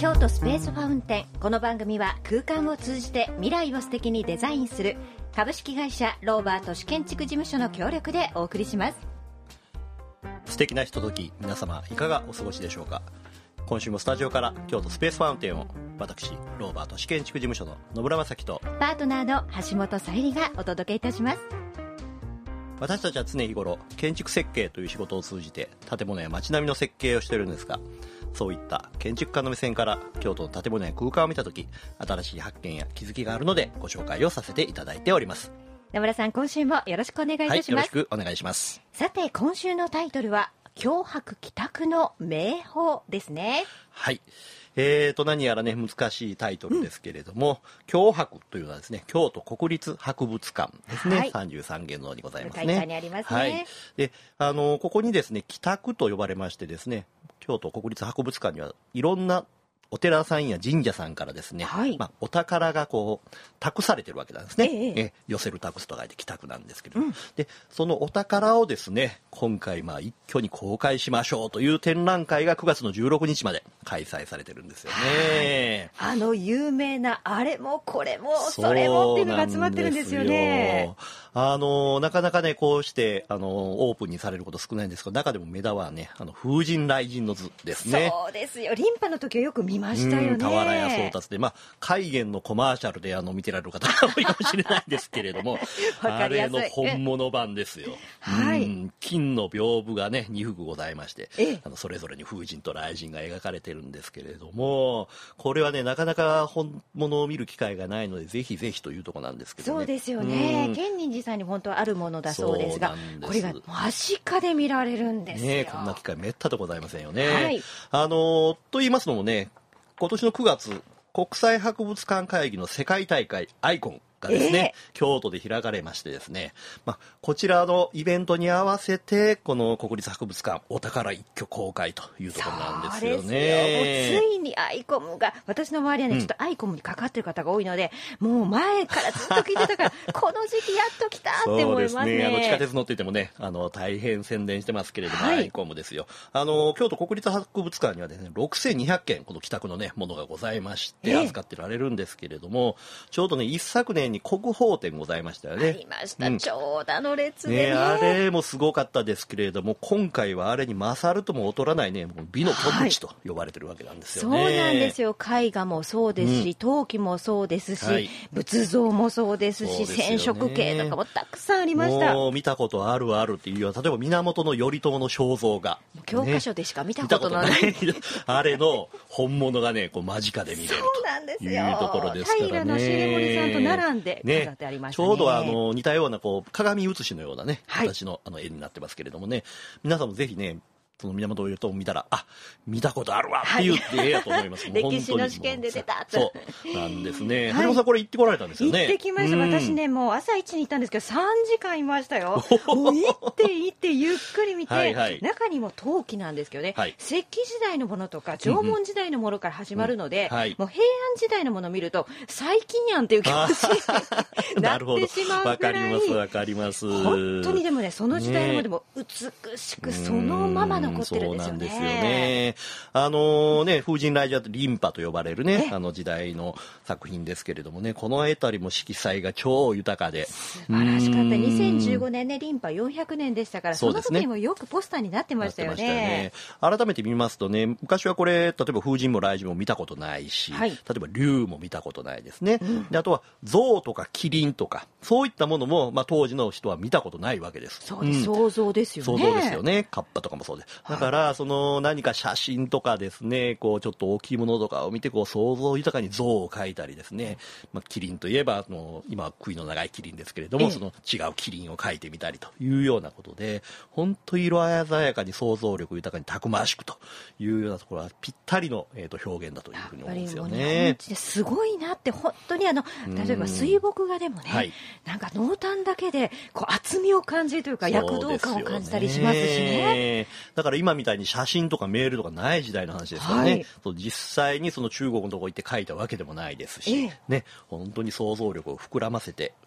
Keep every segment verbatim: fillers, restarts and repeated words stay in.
京都スペースファウンテン。この番組は空間を通じて未来を素敵にデザインする株式会社ローバー都市建築事務所の協力でお送りします。 素敵なひととき、皆様いかがお過ごしでしょうか。今週もスタジオから京都スペースファウンテンを私ローバー都市建築事務所の野村正樹とパートナーの橋本さゆりがお届けいたします。 私たちは常日頃建築設計という仕事を通じて建物や街並みの設計をしているんですが、そういった建築家の目線から京都の建物や空間を見たとき、新しい発見や気づきがあるのでご紹介をさせていただいております。 野村さん、今週もよろしくお願いいたします。 はい、よろしくお願いします。 さて、今週のタイトルは強泊帰宅の名法ですね。 はい、えーと何やらね難しいタイトルですけれども、うん、強博というのはですね、京都国立博物館ですね、はい、さんじゅうさんげんのにございますね。 にありますね。 はい、であのここにですね帰宅と呼ばれましてですね、京都国立博物館にはいろんなお寺さんや神社さんからですね、はい、まあ、お宝がこう託されてるわけなんですね、えええ寄せる託すと書いて帰宅なんですけど、うん、でそのお宝をですね今回まあ一挙に公開しましょうという展覧会がくがつのじゅうろくにちまで開催されてるんですよね。 あの有名なあれもこれもそれもっていうのが集まってるんですよね。 あのなかなかねこうしてあのオープンにされること少ないんですけど、中でも目玉はねあの風神雷神の図ですね。 そうですよ、リンパの時はよく見ましたよね。 俵屋宗達で、まあ、海源のコマーシャルであの見てられる方が多いかもしれないですけれどもあれの本物版ですよ。 はい、 うん金の屏風がねにふくございまして、あのそれぞれに風神と雷神が描かれてるんですけれども、これはねなかなか本物を見る機会がないのでぜひぜひというところなんですけどね。 そうですよね。建仁寺さんに本当はあるものだそうですが、これが間近で見られるんですよ、 ね、こんな機会めったとございませんよね。 はい、 あのと言いますのもね、今年のくがつ国際博物館会議の世界大会アイコンがですね、えー、京都で開かれましてですね、まあ、こちらのイベントに合わせてこの国立博物館お宝一挙公開というところなんですよね。 そうですよ、ついにアイコムが、私の周りはね、うん、ちょっとアイコムにかかってる方が多いので、もう前からずっと聞いてたからこの時期やっと来たって思いますね。 そうですね、あの地下鉄乗っていてもねあの大変宣伝してますけれども、はい、アイコムですよ。あの京都国立博物館にはですねろくせんにひゃっけんこの帰宅のねものがございまして預かってられるんですけれども、えー、ちょうどね一昨年に国宝展ございましたよね。 ありました、うん、長蛇の列で ね, ねあれもすごかったですけれども、今回はあれに勝るとも劣らないねもう美の小口と呼ばれてるわけなんですよね。 はい、そうなんですよ。絵画もそうですし、うん、陶器もそうですし、はい、仏像もそうですし、染色系とかもたくさんありました。 もう見たことあるあるっていうような、例えば源頼朝の肖像画、 教科書でしか見たことない、ね、 あれの本物がねこう間近で見れるというところですからね。 平重盛さんと並んで飾ってありましたね。 ちょうどあの似たようなこう鏡写しのようなね形のあの絵になってますけれどもね、皆さんもぜひねその源頼朝を見たらあ見たことあるわって言ってええやと思います。 歴史の試験で出たとそうなんですね。橋本さんこれ行ってこられたんですよね。 行ってきました、うん、私ねもう朝一に行ったんですけどさんじかんいましたよ。もう行って行ってゆっくり見てはい、はい、中にも陶器なんですけどね、はい、石器時代のものとか縄文時代のものから始まるので、うんうんはい、もう平安時代のものを見ると最近やんっていう気持ちになってしまうぐらい。 わかりますわかります。 本当にでもねその時代のものでも美しくそのまま残ってるんですよね。 ですよね。あのね風神雷神はリンパと呼ばれるねあの時代の作品ですけれどもね、この辺りも色彩が超豊かで素晴らしかった。にせんじゅうごねんねリンパよんひゃくねんでしたから、その時にもよくポスターになってましたよ ね, ね改めて見ますとね、昔はこれ例えば風神も雷神も見たことないし、はい、例えば竜も見たことないですね、うん、であとは象とかキリンとかそういったものも、まあ、当時の人は見たことないわけです。 そうです、うん、想像ですよね。 想像ですよね。カッパとかもそうです。だから、はい、その何か写真とかですねこうちょっと大きいものとかを見てこう想像豊かに像を描いたりですね、まあ、キリンといえばあの今は杭の長いキリンですけれども、ええ、その違うキリンを描いてみたりというようなことで本当色鮮やかに想像力豊かにたくましくというようなところはぴったりの、えー、と表現だというふうに思うんですよね。 すごいなって本当にあの例えば水墨画でもね、はい、なんか濃淡だけでこう厚みを感じるというか躍動感を感じたりしますしね。 だから今みたいに写真とかメールとかない時代の話ですからね、はい、そう実際にその中国のところ行って書いたわけでもないですし、ええね、本当に想像力を膨らませて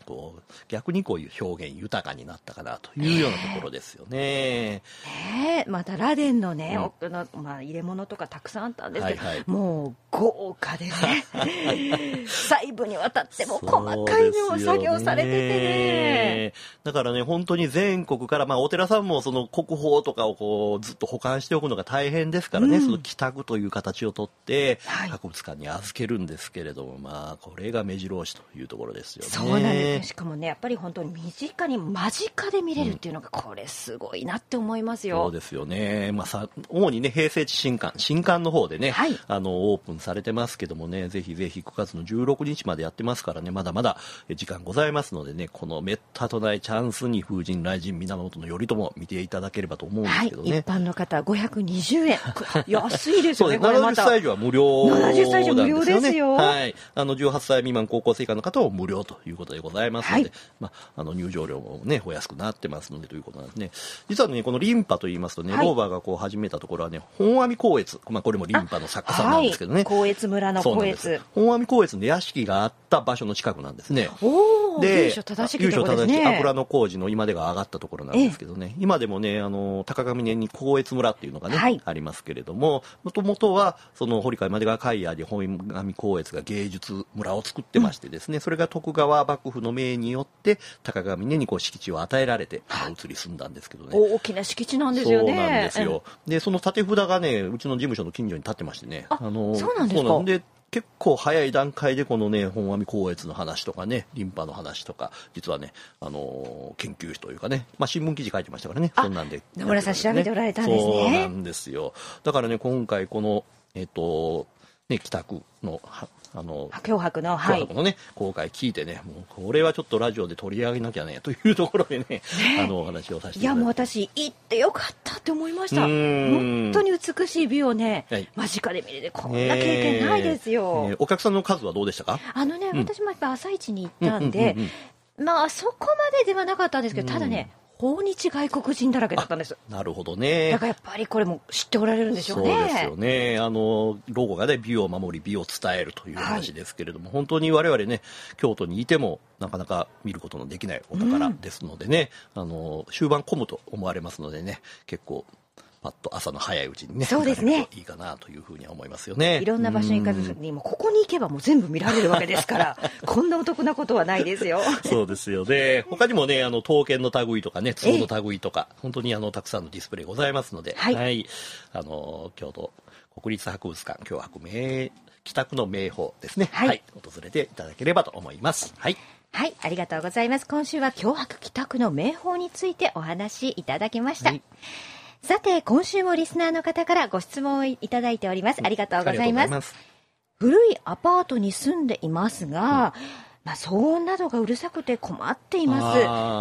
こう逆にこういう表現豊かになったかなというようなところですよね。 ねえ、また螺鈿のね、うん、奥の、まあ、入れ物とかたくさんあったんですけど、はいはい、もう豪華でね細部にわたっても細かいのを作業されててね。 だからね本当に全国から、まあ、お寺さんもその国宝とかをこうずっと保管しておくのが大変ですからね、うん、その寄託という形をとって博物館に預けるんですけれども、はい、まあこれが目白押しというところですよね。 そうなんです。しかもねやっぱり本当に身近に間近で見れるっていうのがこれすごいなって思いますよ。 そうですよね。まあさ主にね平成地新館新館の方でね、はい、あのオープンされてますけどもね、ぜひぜひくがつのじゅうろくにちまでやってますからね、まだまだ時間ございますのでね、このめったとないチャンスに風神雷神源頼朝見ていただければと思うんですけどね、 はい、一般の方ごひゃくにじゅうえん安いですよね。 これまたななじゅっさい以上は無料なんですよね。ななじゅっさい以上無料ですよ。はい、あのじゅうはっさい未満高校生以下の方は無料ということでございますので、はい、まあ、あの入場料もねお安くなってますのでということなんですね。実はねこのリンパといいますとね、はい、ローバーがこう始めたところはね本阿弥光悦、まあ、これもリンパの作家さんなんですけどね、 光悦村の光悦、 本阿弥光悦の屋敷があった場所の近くなんですね。 おで由緒正しきところですね。 油の工事の今でが上がったところなんですけどね、今でもねあの高上根に光悦村っていうのがね、はい、ありますけれども、もともとはその堀川今出川海岸で本阿弥光悦が芸術村を作ってましてですね、うん、それが徳川幕府の命によって高上根にこう敷地を与えられて移り住んだんですけどね。 大きな敷地なんですよね。 そうなんですよ。でその立て札がねうちの事務所の近所に立ってましてね、 ああのそうなんですか。 で結構早い段階でこのね本阿弥光悦の話とかねリンパの話とか実はねあのー、研究費というかね、まあ、新聞記事書いてましたからね。そんなんで、ね、 野村さん調べておられたんですね。 そうなんですよ。だからね今回このえっとね北区のあの脅迫の、 はい、脅迫のね公開聞いてね、もうこれはちょっとラジオで取り上げなきゃねというところでね、ねあのお話をさせていただいて、いやもう私行ってよかったって思いました。本当に美しい美をね、はい、間近で見れてこんな経験ないですよ、 ねね、お客さんの数はどうでしたか？ あのね、うん、私もやっぱ朝一に行ったんで、うんうんうんうん、まあそこまでではなかったんですけど、ただね訪日外国人だらけだったんです。 なるほどね。 だからやっぱりこれも知っておられるんでしょうね。 そうですよね。あのロゴがね美を守り美を伝えるという話ですけれども、はい、本当に我々ね京都にいてもなかなか見ることのできないお宝ですのでね、うん、あの終盤混むと思われますのでね、結構パッと朝の早いうちにね、 そうですね、 いいかなというふうには思いますよね。 いろんな場所に行かずにもここに行けばもう全部見られるわけですからこんなお得なことはないですよ。 そうですよね。他にもねあの刀剣の類とかね壺の類とか本当にあのたくさんのディスプレイございますので、はい、はい、あの京都国立博物館脅迫名北区の名宝ですね、はい、はい、訪れていただければと思います。はいはい、ありがとうございます。今週は脅迫北区の名宝についてお話しいただきました。はい、さて今週もリスナーの方からご質問をいただいております。ありがとうございます。ます古いアパートに住んでいますが、うん、まあ、騒音などがうるさくて困っています。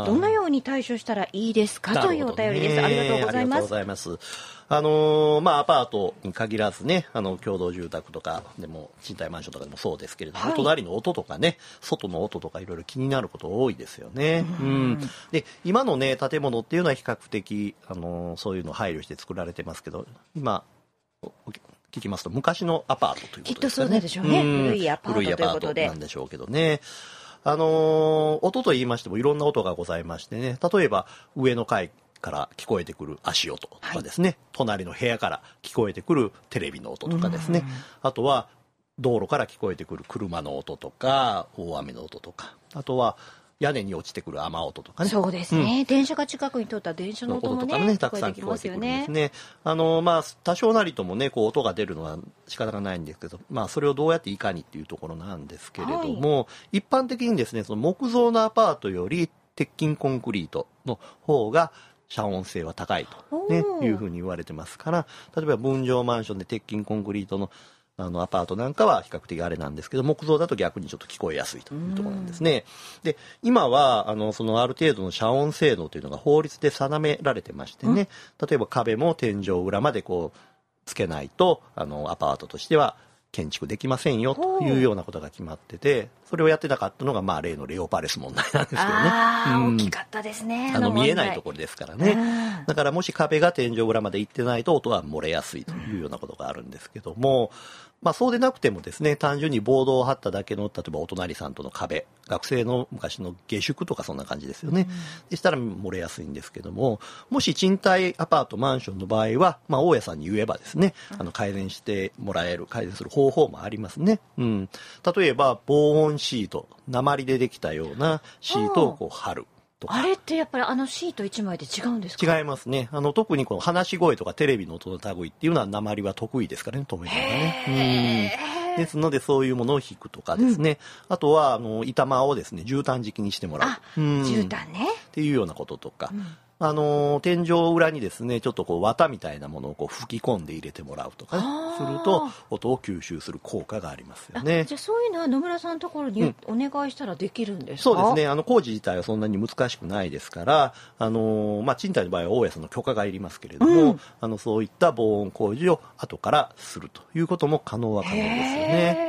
どのように対処したらいいですかというお便りです。ありがとうございます。ありがとうございます。 あのーまあ、アパートに限らずねあの共同住宅とかでも賃貸マンションとかでもそうですけれども、はい、隣の音とかね外の音とかいろいろ気になること多いですよね。うん、うん、で今のね建物っていうのは比較的、あのー、そういうのを配慮して作られてますけど、今聞きますと昔のアパートということですね。 きっとそうなんでしょうね。古いアパートということで。 古いアパートなんでしょうけどね。あのー、音と言いましてもいろんな音がございましてね、例えば上の階から聞こえてくる足音とかですね、はい、隣の部屋から聞こえてくるテレビの音とかですね、あとは道路から聞こえてくる車の音とか大雨の音とか、あとは屋根に落ちてくる雨音とかね。 そうですね、うん、電車が近くに通ったら電車の音も ね, 音とかねたくさん聞こえてくるんですね。あのまあ多少なりともねこう音が出るのは仕方がないんですけど、まあそれをどうやっていかにっていうところなんですけれども、はい、一般的にですねその木造のアパートより鉄筋コンクリートの方が遮音性は高いと、ね、いうふうに言われてますから、例えば分譲マンションで鉄筋コンクリートのあのアパートなんかは比較的あれなんですけど、木造だと逆にちょっと聞こえやすいというところなんですね。で今はあのそのある程度の遮音性能というのが法律で定められてましてね、例えば壁も天井裏までこうつけないとあのアパートとしては建築できませんよというようなことが決まってて、それをやってなかったのがまあ例のレオパレス問題なんですけどね。 あ、うん、大きかったですね。 あの見えないところですからね。だからもし壁が天井裏まで行ってないと音は漏れやすいというようなことがあるんですけども、 まあ、そうでなくてもですね、単純にボードを貼っただけの、例えばお隣さんとの壁、学生の昔の下宿とかそんな感じですよね。うん、でしたら漏れやすいんですけども、もし賃貸アパート、マンションの場合は、まあ、大家さんに言えばですね、あの改善してもらえる、改善する方法もありますね。うん。例えば、防音シート、鉛でできたようなシートをこう貼る。 あれってやっぱりあのシートいちまいで違うんですか？ 違いますね。あの特にこの話し声とかテレビの音の類っていうのは鉛は得意ですからね、止めるのがね。うん。ですのでそういうものを引くとかですね。うん、あとはあの板間をですね絨毯敷きにしてもらう。 あ、絨毯ね。 っていうようなこととか。うん、あの天井裏にですねちょっとこう綿みたいなものをこう吹き込んで入れてもらうとかね、すると音を吸収する効果がありますよね。 じゃあそういうのは野村さんのところにお願いしたらできるんですか？ そうですね。あの工事自体はそんなに難しくないですから、あのまあ賃貸の場合は大家さんの許可がいりますけれども、うん、あのそういった防音工事を後からするということも可能は可能ですよね。うん。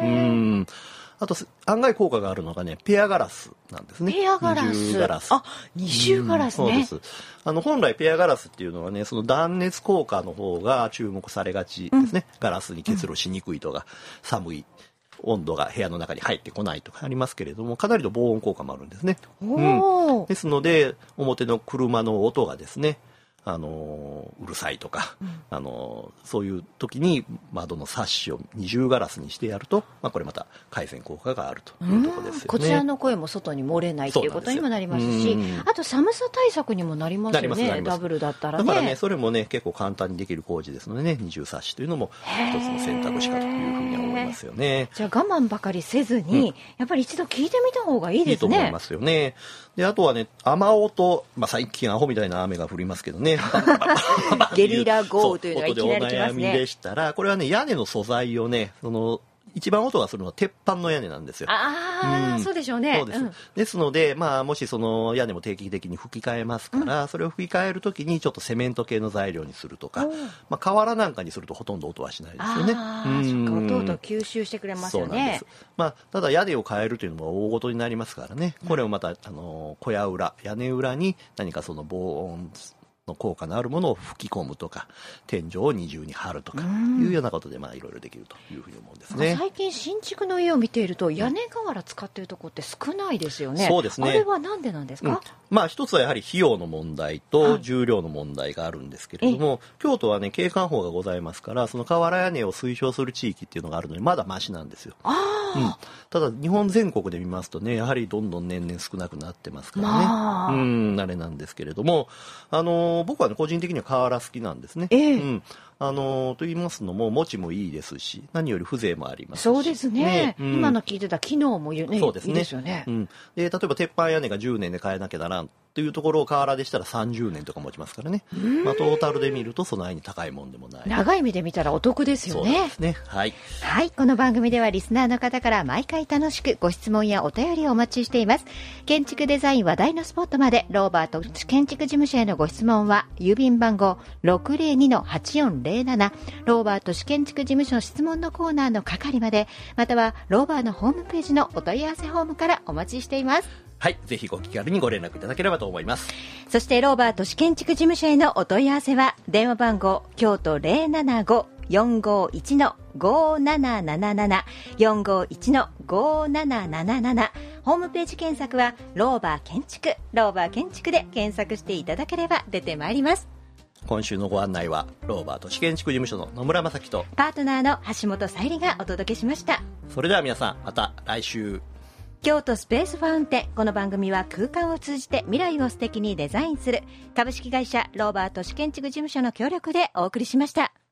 あと案外効果があるのがねペアガラスなんですね。 ペアガラス。 二重ガラス。 あ、二重ガラスね。 うん、そうです。あの本来ペアガラスっていうのはねその断熱効果の方が注目されがちですね。うん、ガラスに結露しにくいとか、うん、寒い温度が部屋の中に入ってこないとかありますけれどもかなりの防音効果もあるんですね。うん、ですので表の車の音がですねあのうるさいとか、うん、あのそういう時に窓のサッシを二重ガラスにしてやると、まあ、これまた改善効果があるというところですよね。 こちらの声も外に漏れないということにもなりますし、あと寒さ対策にもなりますよね。ダブルだったらね。 だからねそれもね結構簡単にできる工事ですのでね二重サッシというのも一つの選択肢かというふうには思いますよね。 じゃあ我慢ばかりせずに、うん、やっぱり一度聞いてみた方がいいですね。いいと思いますよね。であとはね雨音、まあ、最近アホみたいな雨が降りますけどねゲリラ豪雨というのがいきなり来ますね。 音でお悩みでしたらこれはね屋根の素材をねその一番音がするのは鉄板の屋根なんですよ。 ああ、うん、そうでしょうね。 そうです。うん、ですので、まあ、もしその屋根も定期的に吹き替えますから、うん、それを吹き替えるときにちょっとセメント系の材料にするとか、まあ、瓦なんかにするとほとんど音はしないですよね。 ああ、そっか、音々吸収してくれますよね。 そうなんです。まあ、ただ屋根を変えるというのは大事になりますからね。これをまた、あの、小屋裏、屋根裏に何かその防音の効果のあるものを吹き込むとか天井を二重に張るとかいうようなことでまあいろいろできるというふうに思うんですね。 最近新築の家を見ていると屋根瓦使っているところって少ないですよね。 そうですね。 あれはなんでなんですか？うん、 まあ一つはやはり費用の問題と重量の問題があるんですけれども、はい、京都はね景観法がございますからその瓦屋根を推奨する地域っていうのがあるのにまだマシなんですよ。 あ、 うん、ただ日本全国で見ますとねやはりどんどん年々少なくなってますからね、 まあ、 うんあれなんですけれどもあの僕はね個人的には瓦好きなんですね。 ええ、 うん、あのと言いますのも持ちもいいですし何より風情もありますし。 そうですね、ね、うん、今の聞いてた機能も、ね、 そうですね、 いいですよね。 うん、で例えば鉄板屋根がじゅうねんで変えなきゃならんというところを瓦でしたらさんじゅうねんとか持ちますからね。まあ、トータルで見るとその間に高いもんでもない。 長い目で見たらお得ですよね。 そうですね。はい、 はい、この番組ではリスナーの方から毎回楽しくご質問やお便りをお待ちしています。建築デザイン話題のスポットまでローバート建築事務所へのご質問は郵便番号 ろくぜろにのはちよんぜろなな ローバート建築事務所質問のコーナーの係までまたはローバーのホームページのお問い合わせフォームからお待ちしています。 はい、ぜひご気軽にご連絡いただければと思います。 そしてローバー都市建築事務所へのお問い合わせは電話番号京都 ゼロななご よんごいちのごななななな よんごいちのごなななななホームページ検索はローバー建築ローバー建築で検索していただければ出てまいります。 今週のご案内はローバー都市建築事務所の野村正樹とパートナーの橋本沙莉がお届けしました。 それでは皆さんまた来週。 京都スペースファウンテン。この番組は空間を通じて未来を素敵にデザインする株式会社ローバー都市建築事務所の協力でお送りしました。